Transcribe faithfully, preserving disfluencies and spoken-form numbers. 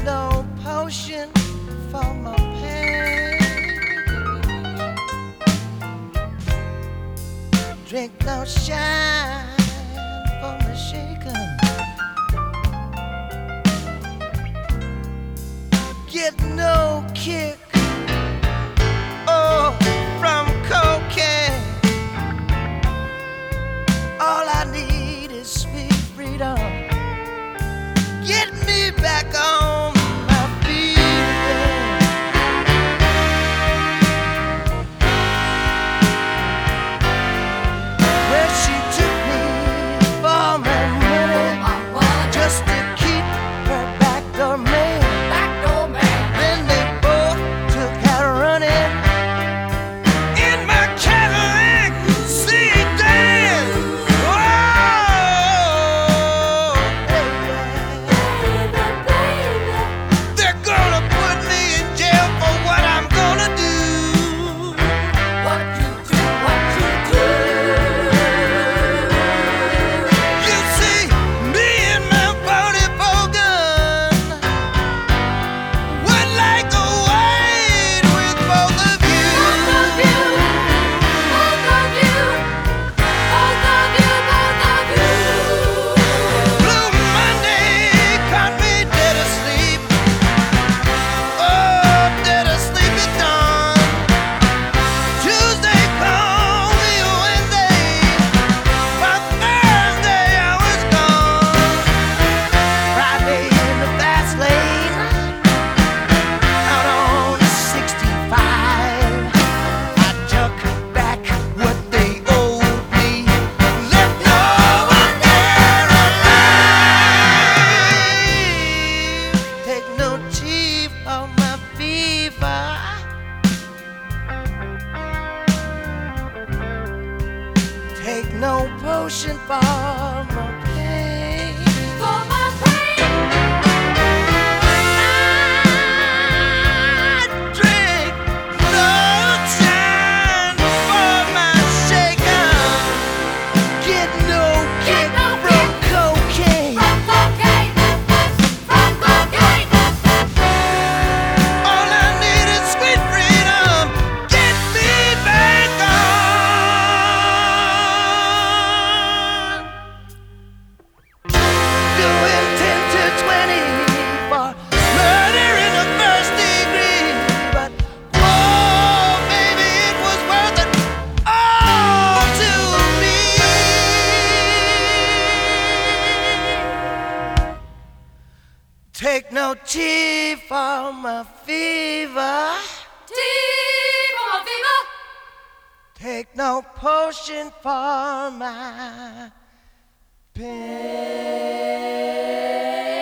no potion for my pain. Drink no shine for my shaking. Get no kick, oh, from cocaine. All I need is sweet freedom. Get me back on my feet again. Well, she took me for my money, just to keep her backdoor man. Backdoor man. Then they both took out running in my Cadillac sedan. Oh, they're gonna put me in jail for what I'm gonna do. What you do, what you do. You see, me and my forty-four gun would like a wait with both of you. Both of you, both of you, both of you, both of you. Blue Monday caught me dead asleep. Oh, dead asleep at dawn. Tuesday called me Wednesday. By Thursday I was gone. Friday in the fast lane, out on sixty-five. I took back what they owed me. Left no one there alive. Take no tea for my fever. Take no potion for my pain. For my pain. I drink no shine for my shaker. Get no kick no from cocaine. From cocaine, from cocaine. All I need is sweet freedom. Get me back on. Doing ten to twenty for murder in the first degree. But oh, baby, it was worth it all to me. Take no tea for my fever. Tea for my fever. Take no potion for my pain.